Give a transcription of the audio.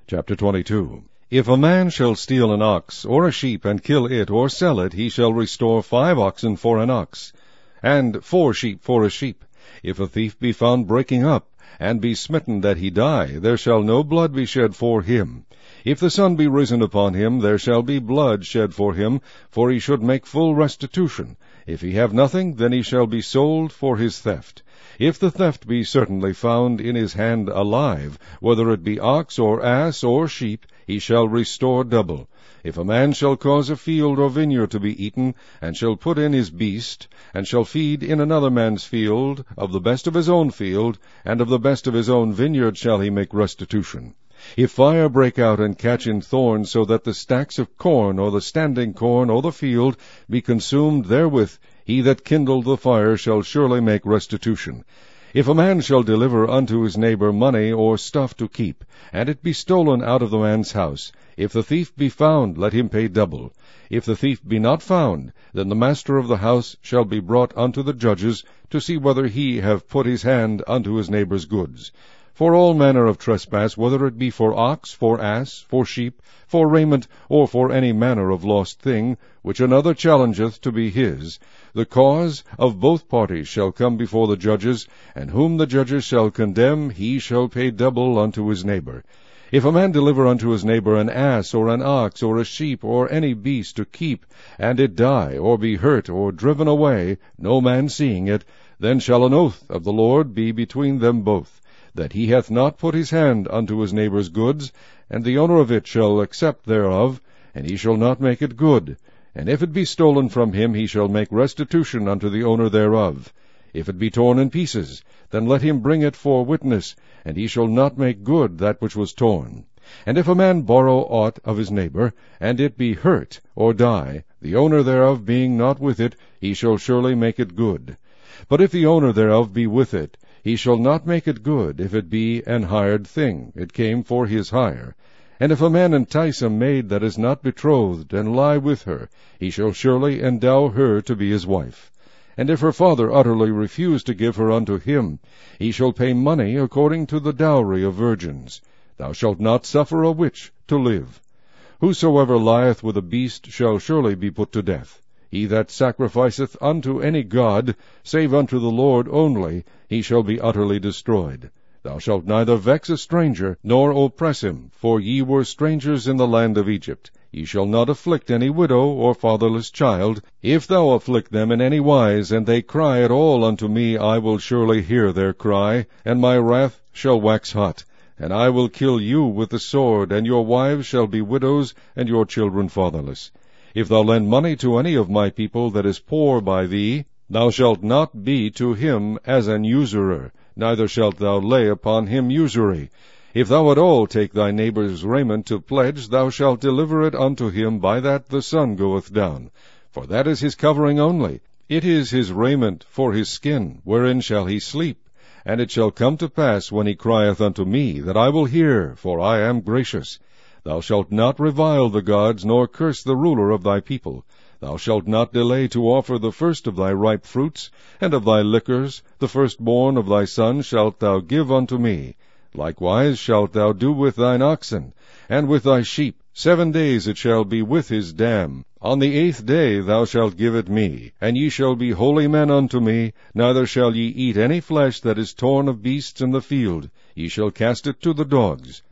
Chapter 22. If a man shall steal an ox or a sheep and kill it or sell it, he shall restore 5 oxen for an ox, and 4 sheep for a sheep. If a thief be found breaking up, and be smitten that he die, there shall no blood be shed for him. If the sun be risen upon him, there shall be blood shed for him, for he should make full restitution. If he have nothing, then he shall be sold for his theft. If the theft be certainly found in his hand alive, whether it be ox or ass or sheep, he shall restore double. If a man shall cause a field or vineyard to be eaten, and shall put in his beast, and shall feed in another man's field, of the best of his own field, and of the best of his own vineyard shall he make restitution. If fire break out and catch in thorns, so that the stacks of corn, or the standing corn, or the field, be consumed therewith, he that kindled the fire shall surely make restitution. If a man shall deliver unto his neighbor money or stuff to keep, and it be stolen out of the man's house, if the thief be found, let him pay double. If the thief be not found, then the master of the house shall be brought unto the judges, to see whether he have put his hand unto his neighbor's goods. For all manner of trespass, whether it be for ox, for ass, for sheep, for raiment, or for any manner of lost thing, which another challengeth to be his, the cause of both parties shall come before the judges, and whom the judges shall condemn, he shall pay double unto his neighbor. If a man deliver unto his neighbor an ass, or an ox, or a sheep, or any beast to keep, and it die, or be hurt, or driven away, no man seeing it, then shall an oath of the Lord be between them both, that he hath not put his hand unto his neighbor's goods, and the owner of it shall accept thereof, and he shall not make it good. And if it be stolen from him, he shall make restitution unto the owner thereof. If it be torn in pieces, then let him bring it for witness, and he shall not make good that which was torn. And if a man borrow aught of his neighbor, and it be hurt, or die, the owner thereof being not with it, he shall surely make it good. But if the owner thereof be with it, he shall not make it good, if it be an hired thing, it came for his hire. And if a man entice a maid that is not betrothed, and lie with her, he shall surely endow her to be his wife. And if her father utterly refuse to give her unto him, he shall pay money according to the dowry of virgins. Thou shalt not suffer a witch to live. Whosoever lieth with a beast shall surely be put to death. He that sacrificeth unto any god, save unto the Lord only, he shall be utterly destroyed. Thou shalt neither vex a stranger, nor oppress him, for ye were strangers in the land of Egypt. Ye shall not afflict any widow or fatherless child. If thou afflict them in any wise, and they cry at all unto me, I will surely hear their cry, and my wrath shall wax hot. And I will kill you with the sword, and your wives shall be widows, and your children fatherless. If thou lend money to any of my people that is poor by thee, thou shalt not be to him as an usurer, neither shalt thou lay upon him usury. If thou at all take thy neighbor's raiment to pledge, thou shalt deliver it unto him by that the sun goeth down. For that is his covering only. It is his raiment for his skin, wherein shall he sleep. And it shall come to pass, when he crieth unto me, that I will hear, for I am gracious. Thou shalt not revile the gods, nor curse the ruler of thy people. Thou shalt not delay to offer the first of thy ripe fruits, and of thy liquors, the firstborn of thy son shalt thou give unto me. Likewise shalt thou do with thine oxen, and with thy sheep. 7 days it shall be with his dam. On the 8th day thou shalt give it me, and ye shall be holy men unto me, neither shall ye eat any flesh that is torn of beasts in the field. Ye shall cast it to the dogs.